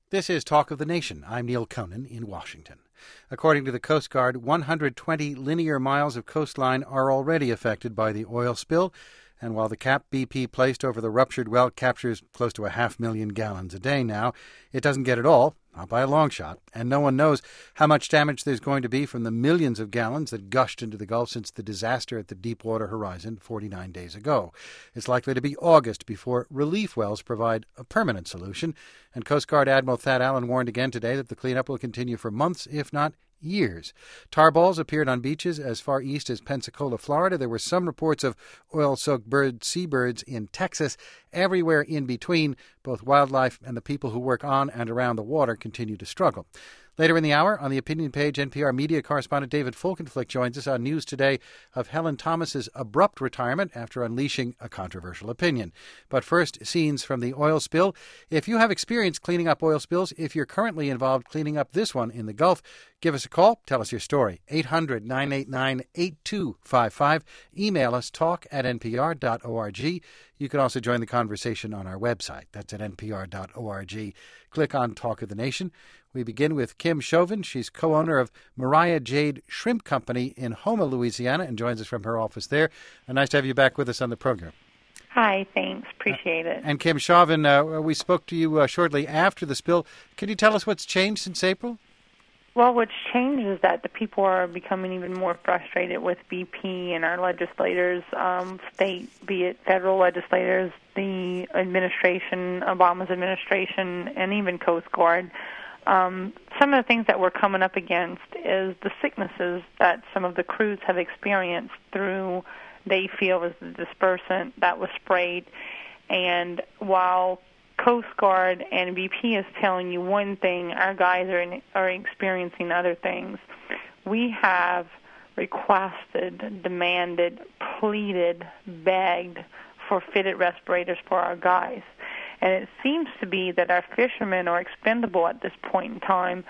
This is Talk of the Nation. I'm Neil Conan in Washington. According to the Coast Guard, 120 linear miles of coastline are already affected by the oil spill, and while the cap BP placed over the ruptured well captures close to 500,000 gallons a day now, it doesn't get it all, not by a long shot, and no one knows how much damage there's going to be from the millions of gallons that gushed into the Gulf since the disaster at the Deepwater Horizon 49 days ago. It's likely to be August before relief wells provide a permanent solution, and Coast Guard Admiral Thad Allen warned again today that the cleanup will continue for months, if not years. Tar balls appeared on beaches as far east as Pensacola, Florida. There were some reports of oil-soaked seabirds in Texas. Everywhere in between, both wildlife and the people who work on and around the water continue to struggle. Later in the hour, on the opinion page, NPR media correspondent David Folkenflik joins us on news today of Helen Thomas's abrupt retirement after unleashing a controversial opinion. But first, scenes from the oil spill. If you have experience cleaning up oil spills, if you're currently involved cleaning up this one in the Gulf, give us a call. Tell us your story. 800-989-8255. Email us talk@npr.org. You can also join the conversation on our website. That's at npr.org. Click on Talk of the Nation. We begin with Kim Chauvin. She's co-owner of Mariah Jade Shrimp Company in Houma, Louisiana, and joins us from her office there. Nice to have you back with us on the program. Hi, thanks. Appreciate it. And Kim Chauvin, we spoke to you shortly after the spill. Can you tell us what's changed since April? Well, what's changed is that the people are becoming even more frustrated with BP and our legislators, state, be it federal legislators, the administration, Obama's administration, and even Coast Guard. Some of the things that we're coming up against is the sicknesses that some of the crews have experienced through, they feel, is the dispersant that was sprayed. And while Coast Guard and BP is telling you one thing, our guys are experiencing other things. We have requested, demanded, pleaded, begged for fitted respirators for our guys. And it seems to be that our fishermen are expendable at this point in time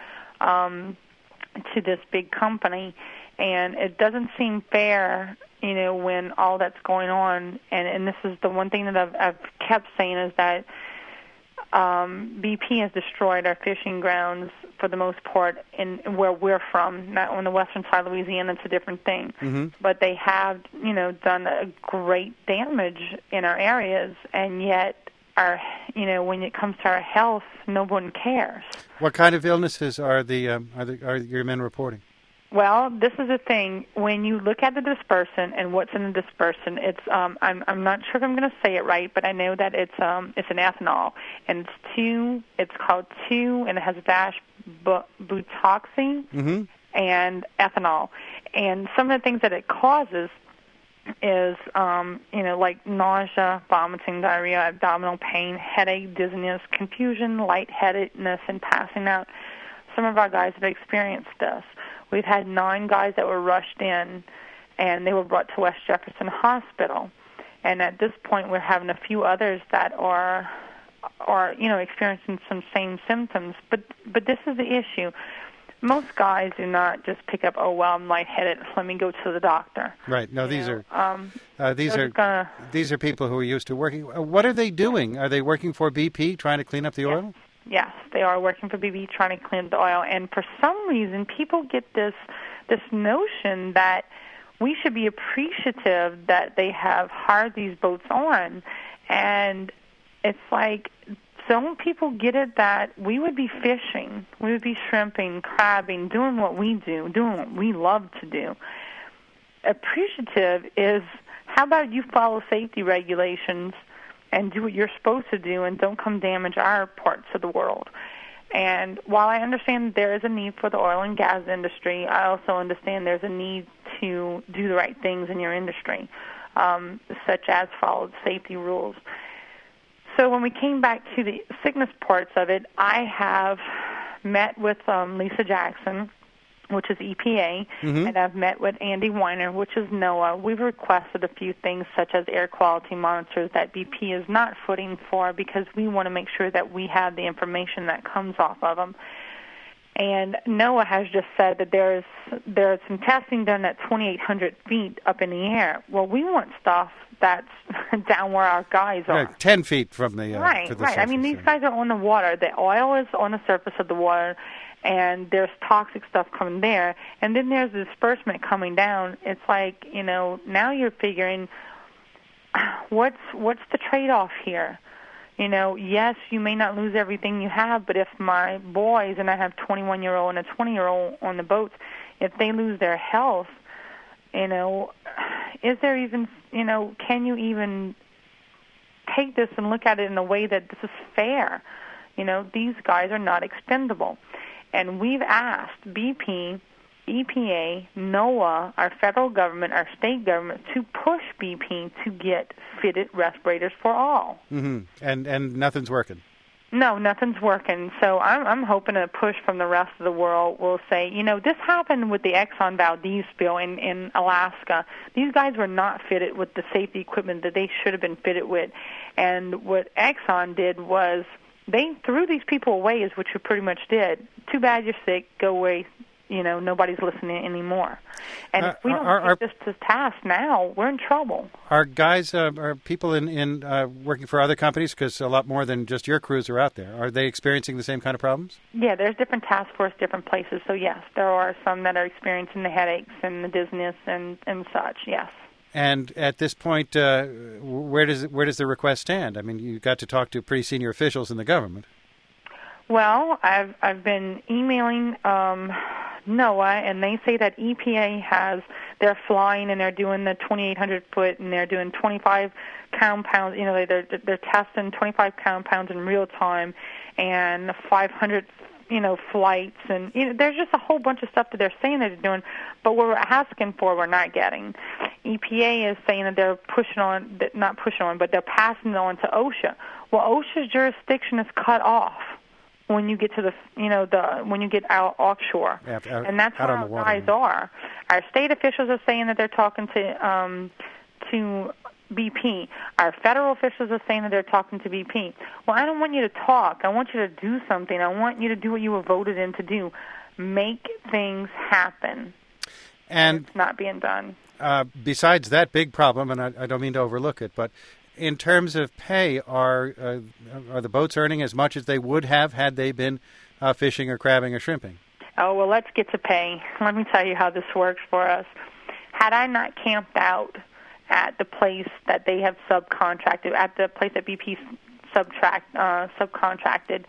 to this big company. And it doesn't seem fair, when all that's going on. And this is the one thing that I've kept saying is that BP has destroyed our fishing grounds for the most part in where we're from. Not on the western side of Louisiana, it's a different thing. Mm-hmm. But they have, done a great damage in our areas, and yet when it comes to our health, no one cares. What kind of illnesses are your men reporting? Well, this is the thing. When you look at the dispersant and what's in the dispersant, it's I'm not sure if I'm going to say it right, but I know that it's an ethanol, and it's called 2, and it has butoxy and ethanol. And some of the things that it causes is, like nausea, vomiting, diarrhea, abdominal pain, headache, dizziness, confusion, lightheadedness, and passing out. Some of our guys have experienced this. We've had 9 guys that were rushed in, and they were brought to West Jefferson Hospital. And at this point, we're having a few others that are experiencing some same symptoms. But this is the issue. Most guys do not just pick up, I'm lightheaded, let me go to the doctor. Right. No, these are people who are used to working. What are they doing? Are they working for BP, trying to clean up the oil? Yes, they are working for BP, trying to clean up the oil. And for some reason, people get this notion that we should be appreciative that they have hired these boats on. And it's like, some people get it that we would be fishing, we would be shrimping, crabbing, doing what we do, doing what we love to do. Appreciative is, how about you follow safety regulations and do what you're supposed to do and don't come damage our parts of the world. And while I understand there is a need for the oil and gas industry, I also understand there's a need to do the right things in your industry, such as follow safety rules. So when we came back to the sickness parts of it, I have met with Lisa Jackson, which is EPA, and I've met with Andy Weiner, which is NOAA. We've requested a few things such as air quality monitors that BP is not footing for because we want to make sure that we have the information that comes off of them. And NOAA has just said that there's some testing done at 2,800 feet up in the air. Well, we want stuff that's down where our guys are. 10 feet from the right. surface. I mean, these guys are on the water. The oil is on the surface of the water, and there's toxic stuff coming there. And then there's the disbursement coming down. It's like, now you're figuring, what's the trade-off here? Yes, you may not lose everything you have, but if my boys, and I have 21-year-old and a 20-year-old on the boats, if they lose their health, is there even, can you even take this and look at it in a way that this is fair? These guys are not expendable. And we've asked BP, EPA, NOAA, our federal government, our state government, to push BP to get fitted respirators for all. Mm-hmm. And nothing's working. No, nothing's working. So I'm hoping a push from the rest of the world will say, this happened with the Exxon Valdez spill in Alaska. These guys were not fitted with the safety equipment that they should have been fitted with. And what Exxon did was they threw these people away, is what you pretty much did. Too bad you're sick, go away. Nobody's listening anymore. And if we don't take this to task now, we're in trouble. Are guys, are people in working for other companies, because a lot more than just your crews are out there, are they experiencing the same kind of problems? Yeah, there's different task force, different places. So, yes, there are some that are experiencing the headaches and the dizziness and such, yes. And at this point, where does the request stand? I mean, you got to talk to pretty senior officials in the government. Well, I've been emailing NOAA, and they say that EPA they're flying and they're doing the 2,800 foot and they're doing 25 compounds. They're testing 25 compounds in real time and 500 flights, and there's just a whole bunch of stuff that they're saying that they're doing, but what we're asking for, we're not getting. EPA is saying that they're not pushing on, but they're passing it on to OSHA. Well, OSHA's jurisdiction is cut off when you get to when you get out offshore, and that's where our guys are. Our state officials are saying that they're talking to BP. Our federal officials are saying that they're talking to BP. Well, I don't want you to talk. I want you to do something. I want you to do what you were voted in to do. Make things happen. And it's not being done. Besides that big problem, and I don't mean to overlook it, but in terms of pay, are the boats earning as much as they would have had they been fishing or crabbing or shrimping? Oh, well, let's get to pay. Let me tell you how this works for us. Had I not camped out at the place that they have subcontracted, at the place that BP subcontracted,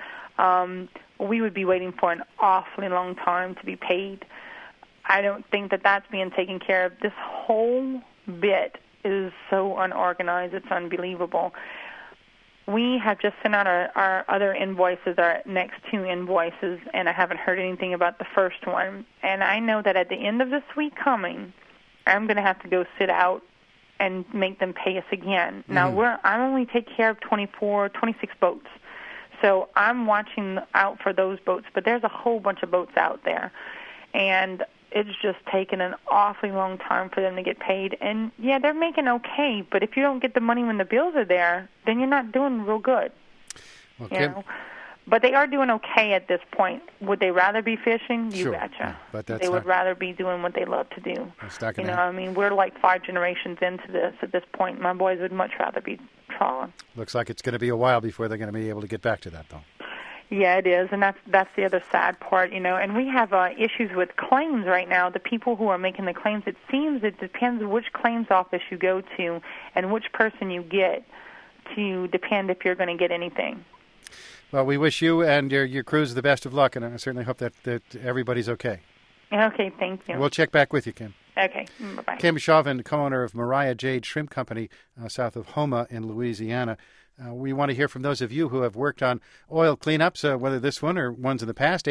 we would be waiting for an awfully long time to be paid. I don't think that that's being taken care of. This whole bit is so unorganized, it's unbelievable. We have just sent out our other invoices, our next two invoices, and I haven't heard anything about the first one. And I know that at the end of this week coming, I'm going to have to go sit out and make them pay us again. Mm-hmm. Now, I only take care of 26 boats. So I'm watching out for those boats, but there's a whole bunch of boats out there. And it's just taken an awfully long time for them to get paid. And, yeah, they're making okay, but if you don't get the money when the bills are there, then you're not doing real good. Okay. But they are doing okay at this point. Would they rather be fishing? You betcha. Yeah, but they would rather be doing what they love to do. I mean, we're like 5 generations into this at this point. My boys would much rather be trawling. Looks like it's going to be a while before they're going to be able to get back to that, though. Yeah, it is, and that's the other sad part, And we have issues with claims right now. The people who are making the claims, it seems it depends which claims office you go to and which person you get to depend if you're going to get anything. Well, we wish you and your crews the best of luck, and I certainly hope that everybody's okay. Okay, thank you. We'll check back with you, Kim. Okay, bye-bye. Kim Chauvin, co-owner of Mariah Jade Shrimp Company south of Houma in Louisiana. We want to hear from those of you who have worked on oil cleanups, whether this one or ones in the past.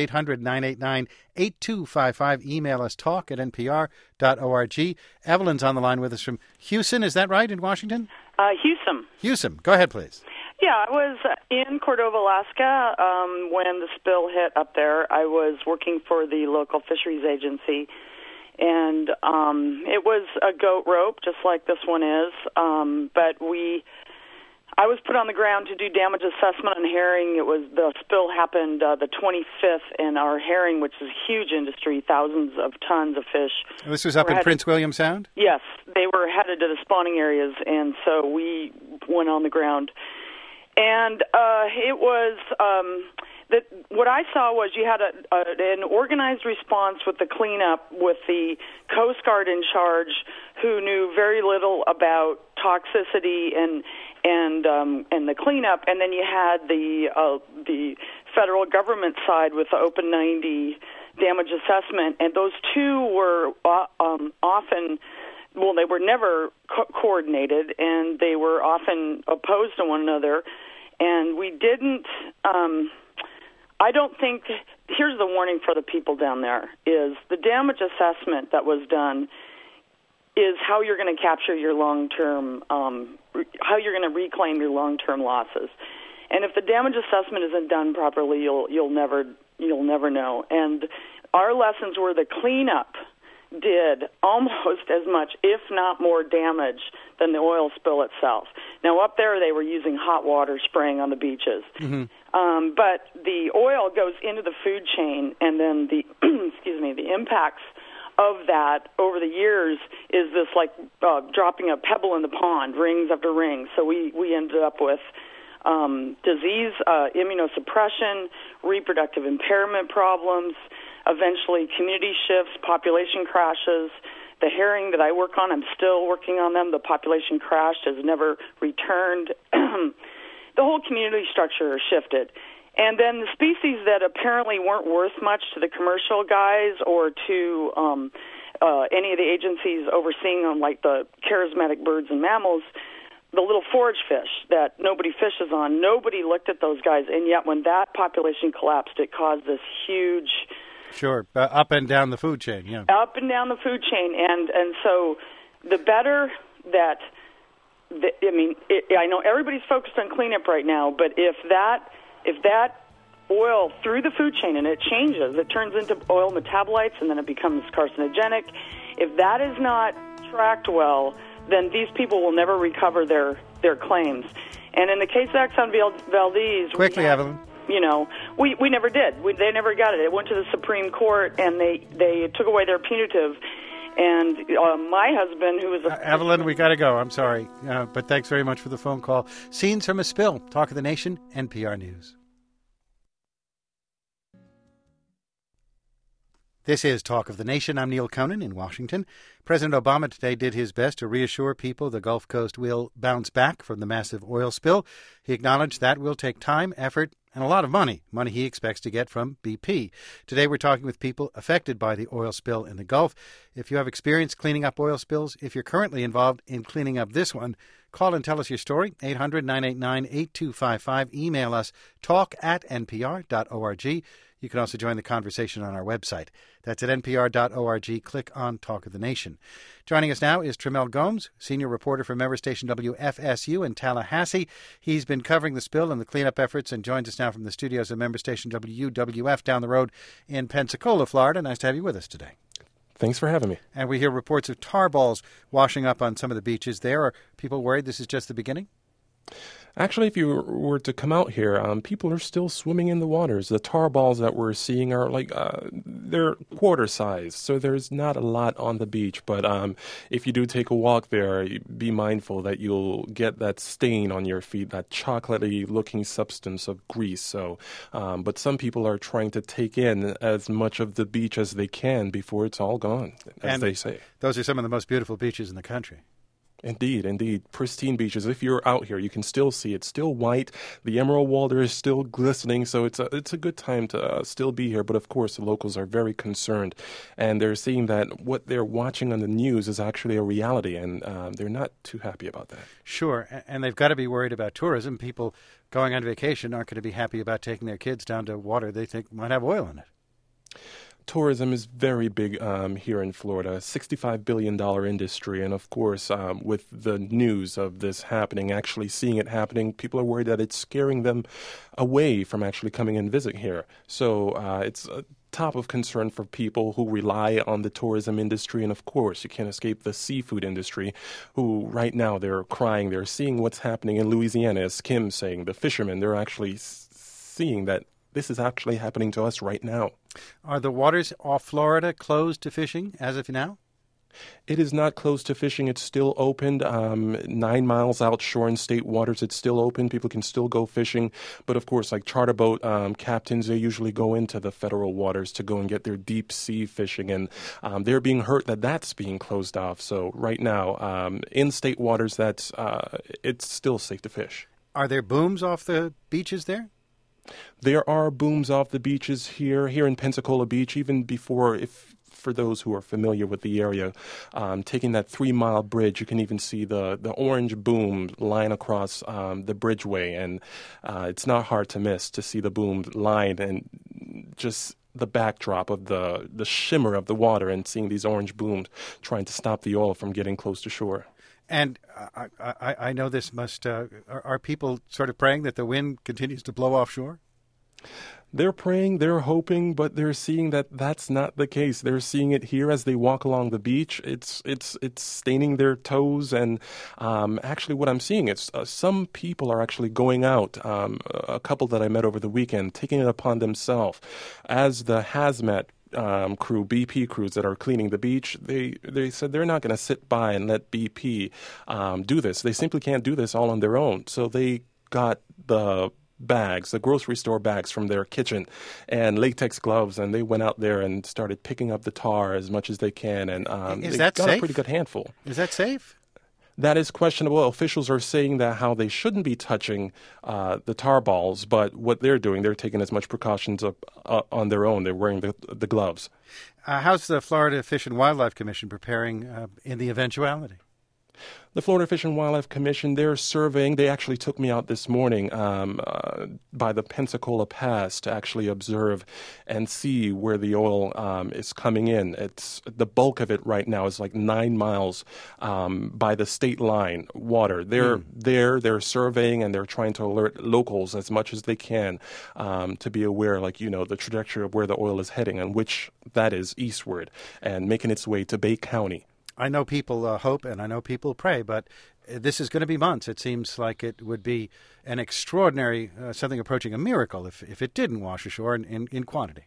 800-989-8255. Email us talk@npr.org. Evelyn's on the line with us from Houston. Is that right, in Washington? Houston. Go ahead, please. Yeah, I was in Cordova, Alaska, when the spill hit up there. I was working for the local fisheries agency, and it was a goat rope, just like this one is, but I was put on the ground to do damage assessment on herring. The spill happened the 25th, and our herring, which is a huge industry, thousands of tons of fish. And this was up in Prince William Sound? Yes, they were headed to the spawning areas, and so we went on the ground. And it was what I saw was you had an organized response with the cleanup, with the Coast Guard in charge, who knew very little about toxicity and the cleanup, and then you had the federal government side with the Open 90 damage assessment, and those two were often, well, they were never coordinated, and they were often opposed to one another, and we didn't. I don't think. Here's the warning for the people down there: is the damage assessment that was done is how you're going to capture your long-term, how you're going to reclaim your long-term losses. And if the damage assessment isn't done properly, you'll never know. And our lessons were the cleanup did almost as much, if not more, damage than the oil spill itself. Now, up there, they were using hot water spraying on the beaches. Mm-hmm. But the oil goes into the food chain, and then the the impacts of that over the years is this like dropping a pebble in the pond, rings after rings. So we ended up with disease, immunosuppression, reproductive impairment problems, eventually community shifts, population crashes. The herring that I work on, I'm still working on them. The population crashed, has never returned. The whole community structure shifted. And then the species that apparently weren't worth much to the commercial guys or to any of the agencies overseeing them, like the charismatic birds and mammals, the little forage fish that nobody fishes on, nobody looked at those guys. And yet when that population collapsed, it caused this huge... Sure, up and down the food chain, yeah. Up and down the food chain. And so the better that... I know everybody's focused on cleanup right now, but if that oil through the food chain, and it changes, it turns into oil metabolites, and then it becomes carcinogenic. If that is not tracked well, then these people will never recover their claims. And in the case of Exxon Valdez... Quickly, Evelyn. We never did. They never got it. It went to the Supreme Court, and they took away their punitive. And my husband, who was Evelyn, we got to go. I'm sorry. But thanks very much for the phone call. Scenes from a Spill. Talk of the Nation, NPR News. This is Talk of the Nation. I'm Neil Conan in Washington. President Obama today did his best to reassure people the Gulf Coast will bounce back from the massive oil spill. He acknowledged that will take time, effort, and a lot of money he expects to get from BP. Today we're talking with people affected by the oil spill in the Gulf. If you have experience cleaning up oil spills, if you're currently involved in cleaning up this one, call and tell us your story, 800-989-8255. Email us, talk@npr.org. You can also join the conversation on our website. That's at npr.org. Click on Talk of the Nation. Joining us now is Tramel Gomes, senior reporter for member station WFSU in Tallahassee. He's been covering the spill and the cleanup efforts and joins us now from the studios of member station WWF down the road in Pensacola, Florida. Nice to have you with us today. Thanks for having me. And we hear reports of tar balls washing up on some of the beaches there. Are people worried this is just the beginning? Actually, if you were to come out here, people are still swimming in the waters. The tar balls that we're seeing are they're quarter size, so there's not a lot on the beach. But if you do take a walk there, be mindful that you'll get that stain on your feet, that chocolatey-looking substance of grease. So, but some people are trying to take in as much of the beach as they can before it's all gone, as they say. Those are some of the most beautiful beaches in the country. Indeed. Pristine beaches. If you're out here, you can still see it's still white. The emerald water is still glistening, so it's a good time to still be here. But of course, the locals are very concerned, and they're seeing that what they're watching on the news is actually a reality, and they're not too happy about that. Sure, and they've got to be worried about tourism. People going on vacation aren't going to be happy about taking their kids down to water they think might have oil in it. Tourism is very big here in Florida, $65 billion industry. And of course, with the news of this happening, actually seeing it happening, people are worried that it's scaring them away from actually coming and visit here. So it's top of concern for people who rely on the tourism industry. And of course, you can't escape the seafood industry, who right now they're crying. They're seeing what's happening in Louisiana, as Kim's saying. The fishermen, they're actually seeing that this is actually happening to us right now. Are the waters off Florida closed to fishing as of now? It is not closed to fishing. It's still opened. 9 miles outshore in state waters, it's still open. People can still go fishing. But, of course, like charter boat captains, they usually go into the federal waters to go and get their deep sea fishing. And they're being hurt that that's being closed off. So right now, in state waters, it's still safe to fish. Are there booms off the beaches there? There are booms off the beaches here in Pensacola Beach, even before, for those who are familiar with the area, taking that 3-mile bridge, you can even see the orange boom line across the bridgeway, and it's not hard to miss to see the boom line and just the backdrop of the shimmer of the water and seeing these orange booms trying to stop the oil from getting close to shore. And I know this must, are people sort of praying that the wind continues to blow offshore? They're praying, they're hoping, but they're seeing that that's not the case. They're seeing it here as they walk along the beach. It's staining their toes, and actually what I'm seeing is some people are actually going out, a couple that I met over the weekend, taking it upon themselves as the hazmat crew, BP crews that are cleaning the beach. They said they're not going to sit by and let BP do this. They simply can't do this all on their own. So they got the grocery store bags from their kitchen and latex gloves, and they went out there and started picking up the tar as much as they can, and Is they that got safe? a pretty good handful. Is that safe? That is questionable. Officials are saying that how they shouldn't be touching the tar balls, but what they're doing, they're taking as much precautions on their own. They're wearing the gloves. How's the Florida Fish and Wildlife Commission preparing in the eventuality? The Florida Fish and Wildlife Commission, they're surveying. They actually took me out this morning by the Pensacola Pass to actually observe and see where the oil is coming in. It's the bulk of it right now is like 9 miles by the state line water. They're surveying, and they're trying to alert locals as much as they can to be aware, the trajectory of where the oil is heading, and which that is eastward and making its way to Bay County. I know people hope and I know people pray, but this is going to be months. It seems like it would be an extraordinary, something approaching a miracle if it didn't wash ashore in quantity.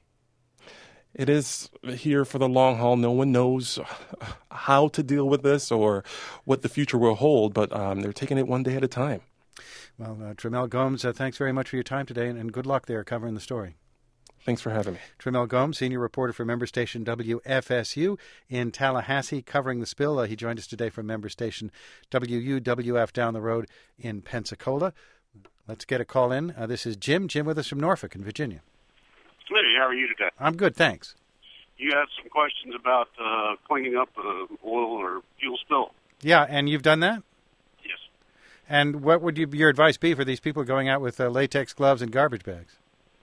It is here for the long haul. No one knows how to deal with this or what the future will hold, but they're taking it one day at a time. Well, Tramel Gomes, thanks very much for your time today, and good luck there covering the story. Thanks for having me. Tramel Gomes, senior reporter for member station WFSU in Tallahassee, covering the spill. He joined us today from member station WUWF down the road in Pensacola. Let's get a call in. This is Jim. Jim with us from Norfolk in Virginia. Hey, how are you today? I'm good, thanks. You had some questions about cleaning up oil or fuel spill. Yeah, and you've done that? Yes. And what would your advice be for these people going out with latex gloves and garbage bags?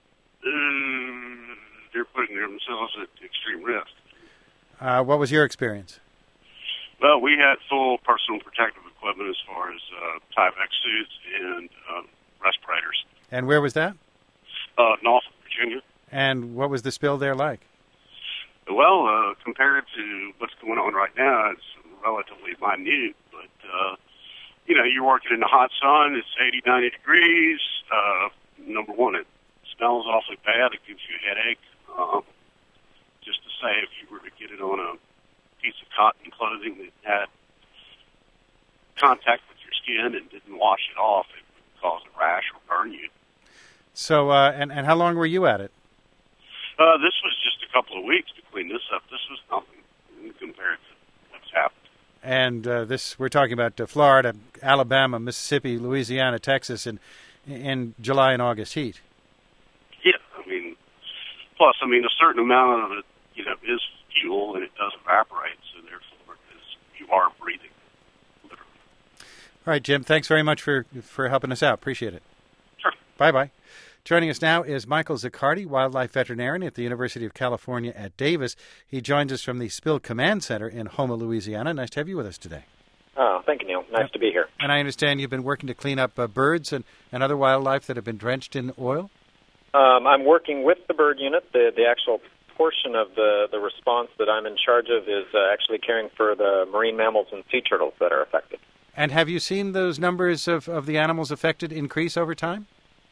They're putting themselves at extreme risk. What was your experience? Well, we had full personal protective equipment as far as Tyvek suits and respirators. And where was that? Norfolk, Virginia. And what was the spill there like? Well, compared to what's going on right now, it's relatively minute. But, you're working in the hot sun. It's 80, 90 degrees. Number one, it smells awfully bad. It gives you a headache. Just to say, if you were to get it on a piece of cotton clothing that had contact with your skin and didn't wash it off, it would cause a rash or burn you. So, and how long were you at it? This was just a couple of weeks to clean this up. This was nothing compared to what's happened. And we're talking about Florida, Alabama, Mississippi, Louisiana, Texas, in July and August heat. Yeah, plus, a certain amount of it, is fuel, and it does evaporate, so therefore you are breathing, literally. All right, Jim, thanks very much for helping us out. Appreciate it. Sure. Bye-bye. Joining us now is Michael Zaccardi, wildlife veterinarian at the University of California at Davis. He joins us from the Spill Command Center in Houma, Louisiana. Nice to have you with us today. Oh, thank you, Neil. Nice to be here. And I understand you've been working to clean up birds and other wildlife that have been drenched in oil? I'm working with the bird unit. The actual portion of the response that I'm in charge of is actually caring for the marine mammals and sea turtles that are affected. And have you seen those numbers of the animals affected increase over time?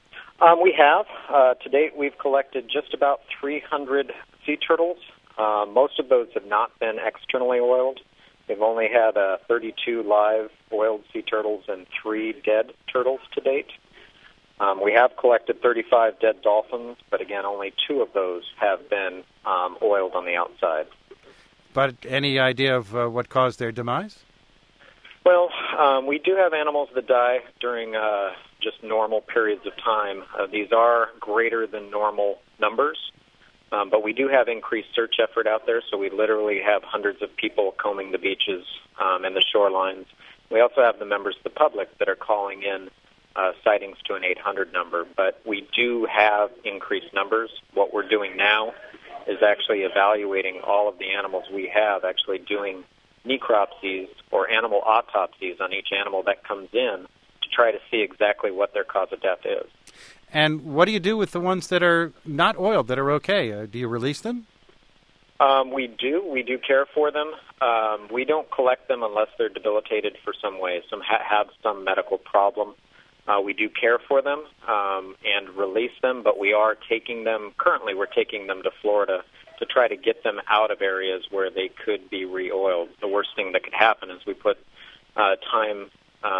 We have. To date, we've collected just about 300 sea turtles. Most of those have not been externally oiled. We've only had 32 live oiled sea turtles and 3 dead turtles to date. We have collected 35 dead dolphins, but again, only 2 of those have been oiled on the outside. But any idea of what caused their demise? Well, we do have animals that die during just normal periods of time. These are greater than normal numbers, but we do have increased search effort out there, so we literally have hundreds of people combing the beaches and the shorelines. We also have the members of the public that are calling in sightings to an 800 number, but we do have increased numbers. What we're doing now is actually evaluating all of the animals we have, actually doing necropsies or animal autopsies on each animal that comes in to try to see exactly what their cause of death is. And what do you do with the ones that are not oiled, that are okay? Do you release them? We do. We do care for them. We don't collect them unless they're debilitated for some way, have some medical problem. We do care for them and release them, but we are taking them, currently we're taking them to Florida to try to get them out of areas where they could be re-oiled. The worst thing that could happen is we put time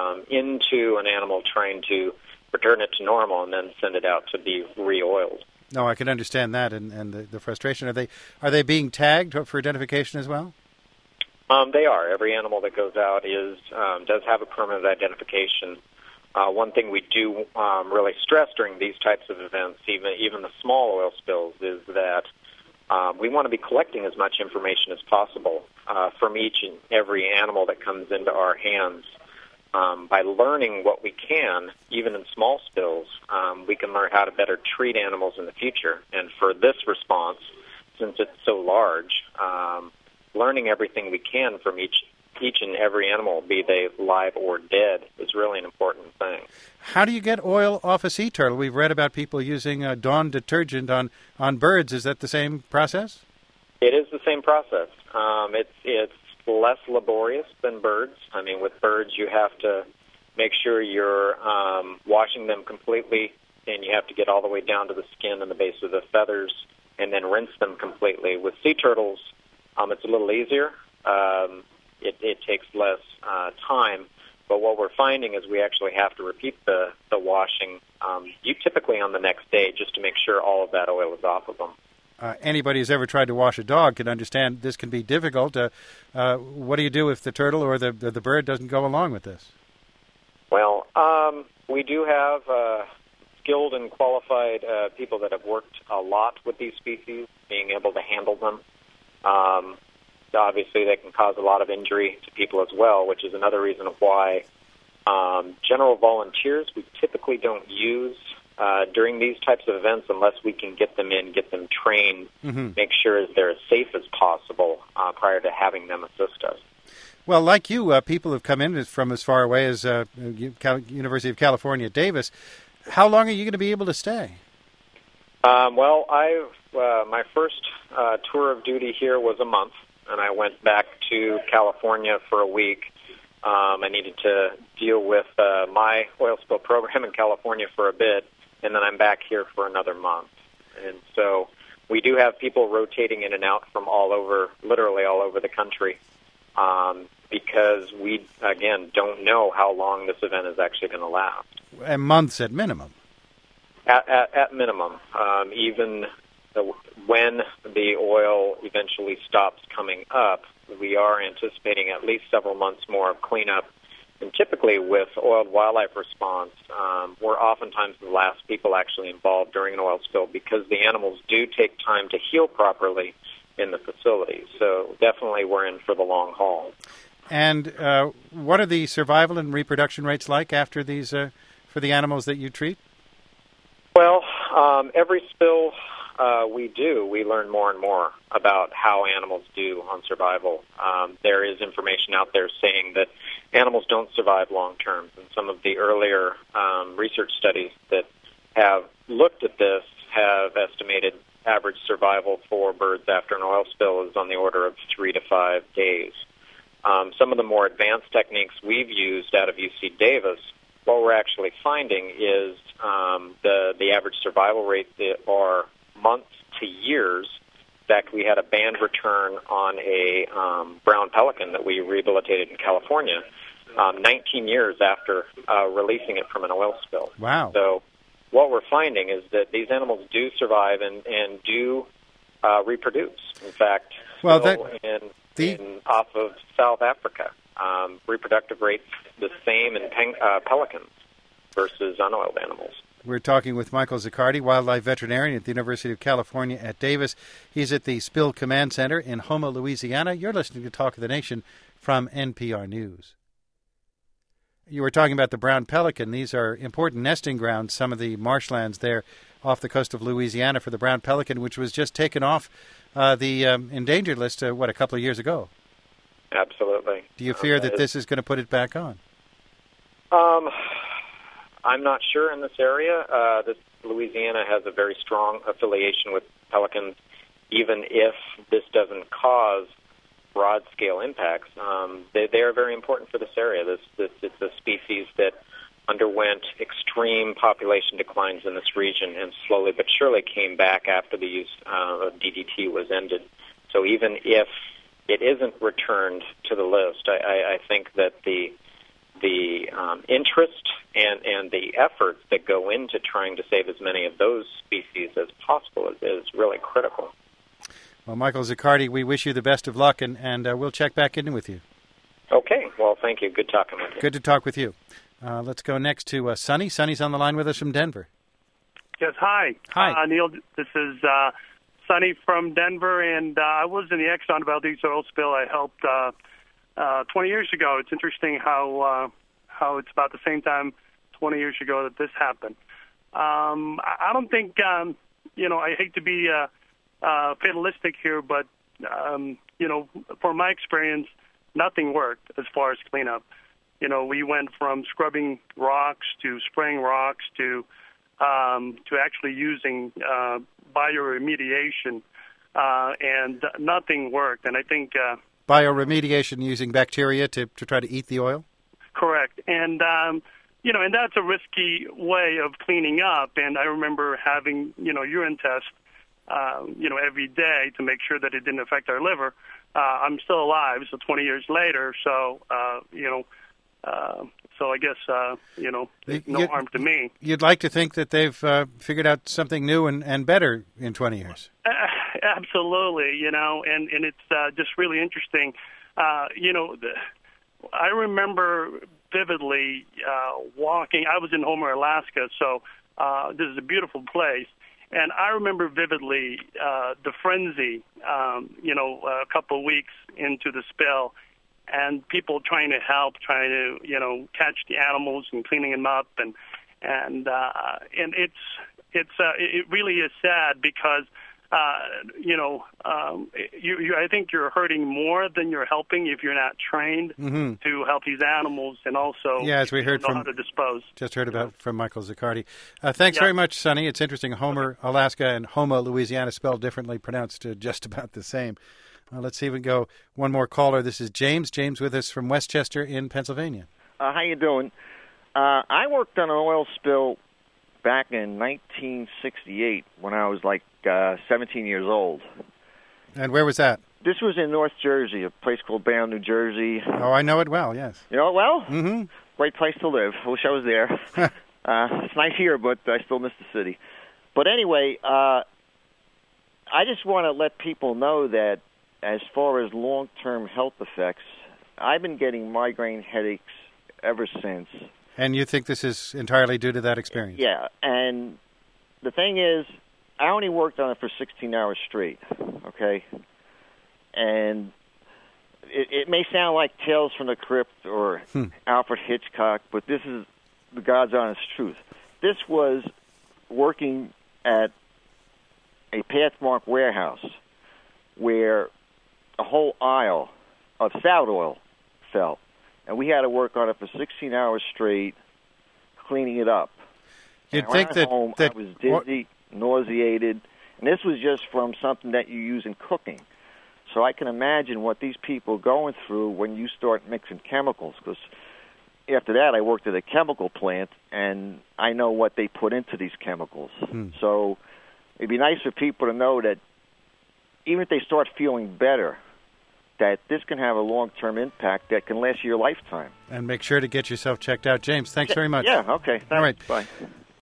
into an animal trying to return it to normal and then send it out to be re-oiled. No, I can understand that and the frustration. Are they being tagged for identification as well? They are. Every animal that goes out does have a permanent identification. One thing we do really stress during these types of events, even the small oil spills, is that we want to be collecting as much information as possible from each and every animal that comes into our hands. By learning what we can, even in small spills, we can learn how to better treat animals in the future. And for this response, since it's so large, learning everything we can from each and every animal, be they live or dead, is really an important thing. How do you get oil off a sea turtle? We've read about people using Dawn detergent on birds. Is that the same process? It is the same process. It's less laborious than birds. I mean, with birds, you have to make sure you're washing them completely, and you have to get all the way down to the skin and the base of the feathers, and then rinse them completely. With sea turtles, it's a little easier. It takes less time, but what we're finding is we actually have to repeat the washing, typically on the next day, just to make sure all of that oil is off of them. Anybody who's ever tried to wash a dog can understand this can be difficult. What do you do if the turtle or the bird doesn't go along with this? Well, we do have skilled and qualified people that have worked a lot with these species, being able to handle them. Obviously, they can cause a lot of injury to people as well, which is another reason why general volunteers we typically don't use during these types of events unless we can get them in, get them trained, make sure they're as safe as possible prior to having them assist us. Well, like you, people have come in from as far away as University of California, Davis. How long are you going to be able to stay? Well, my first tour of duty here was a month, and I went back to California for a week. I needed to deal with my oil spill program in California for a bit, and then I'm back here for another month. And so we do have people rotating in and out from all over, literally all over the country, because we, again, don't know how long this event is actually going to last. And months at minimum. At minimum. Even when the oil eventually stops coming up, we are anticipating at least several months more of cleanup. And typically with oiled wildlife response, we're oftentimes the last people actually involved during an oil spill because the animals do take time to heal properly in the facility. So definitely we're in for the long haul. And what are the survival and reproduction rates like after these for the animals that you treat? Well, every spill we learn more and more about how animals do on survival. There is information out there saying that animals don't survive long term, and some of the earlier research studies that have looked at this have estimated average survival for birds after an oil spill is on the order of 3 to 5 days. Some of the more advanced techniques we've used out of UC Davis, what we're actually finding is the average survival rates are months to years. In fact, we had a band return on a brown pelican that we rehabilitated in California 19 years after releasing it from an oil spill. Wow. So what we're finding is that these animals do survive and do reproduce. In fact, well, in off of South Africa, reproductive rates the same in pelicans versus unoiled animals. We're talking with Michael Zaccardi, wildlife veterinarian at the University of California at Davis. He's at the Spill Command Center in Houma, Louisiana. You're listening to Talk of the Nation from NPR News. You were talking about the brown pelican. These are important nesting grounds, some of the marshlands there off the coast of Louisiana for the brown pelican, which was just taken off the endangered list, a couple of years ago. Absolutely. Do you fear that this is going to put it back on? I'm not sure in this area. Louisiana has a very strong affiliation with pelicans, even if this doesn't cause broad-scale impacts. They are very important for this area. It's a species that underwent extreme population declines in this region and slowly but surely came back after the use of DDT was ended. So even if it isn't returned to the list, I think that the interest and the efforts that go into trying to save as many of those species as possible is really critical. Well, Michael Zaccardi, we wish you the best of luck, and we'll check back in with you. Okay. Well, thank you. Good talking with you. Good to talk with you. Let's go next to Sonny. Sonny's on the line with us from Denver. Yes, hi. Hi. Neil, this is Sonny from Denver, and I was in the Exxon Valdez oil spill. I helped 20 years ago. It's interesting how it's about the same time 20 years ago that this happened. I don't think, I hate to be fatalistic here, but, from my experience, nothing worked as far as cleanup. We went from scrubbing rocks to spraying rocks to actually using bioremediation, and nothing worked. And I think bioremediation using bacteria to try to eat the oil? Correct. And, and that's a risky way of cleaning up. And I remember having, urine tests, every day to make sure that it didn't affect our liver. I'm still alive, so 20 years later. So, so I guess, no harm to me. You'd like to think that they've figured out something new and better in 20 years. Absolutely, and it's just really interesting. I remember vividly walking. I was in Homer, Alaska, so this is a beautiful place. And I remember vividly the frenzy, a couple of weeks into the spill, and people trying to help, trying to, catch the animals and cleaning them up, and it really is sad because, I think you're hurting more than you're helping if you're not trained to help these animals, and also as we heard know how to dispose. Just heard about from Michael Zaccardi. Thanks very much, Sonny. It's interesting. Homer, Alaska, and Houma, Louisiana, spelled differently, pronounced just about the same. Let's see if we can go one more caller. This is James. James with us from Westchester in Pennsylvania. How you doing? I worked on an oil spill back in 1968 when I was like 17 years old. And where was that? This was in North Jersey, a place called Bayonne, New Jersey. Oh, I know it well, yes. You know it well? Mm-hmm. Great place to live. I wish I was there. It's nice here, but I still miss the city. But anyway, I just want to let people know that as far as long-term health effects, I've been getting migraine headaches ever since. And you think this is entirely due to that experience? Yeah, and the thing is, I only worked on it for 16 hours straight, okay? And it may sound like Tales from the Crypt or Alfred Hitchcock, but this is the God's honest truth. This was working at a Pathmark warehouse where a whole aisle of salad oil fell, and we had to work on it for 16 hours straight, cleaning it up. You'd think that I was dizzy. nauseated. And this was just from something that you use in cooking. So I can imagine what these people are going through when you start mixing chemicals, because after that I worked at a chemical plant, and I know what they put into these chemicals. So it'd be nice for people to know that even if they start feeling better, that this can have a long-term impact that can last your lifetime. And make sure to get yourself checked out. James, thanks very much. Yeah, okay. Thanks. All right. Bye.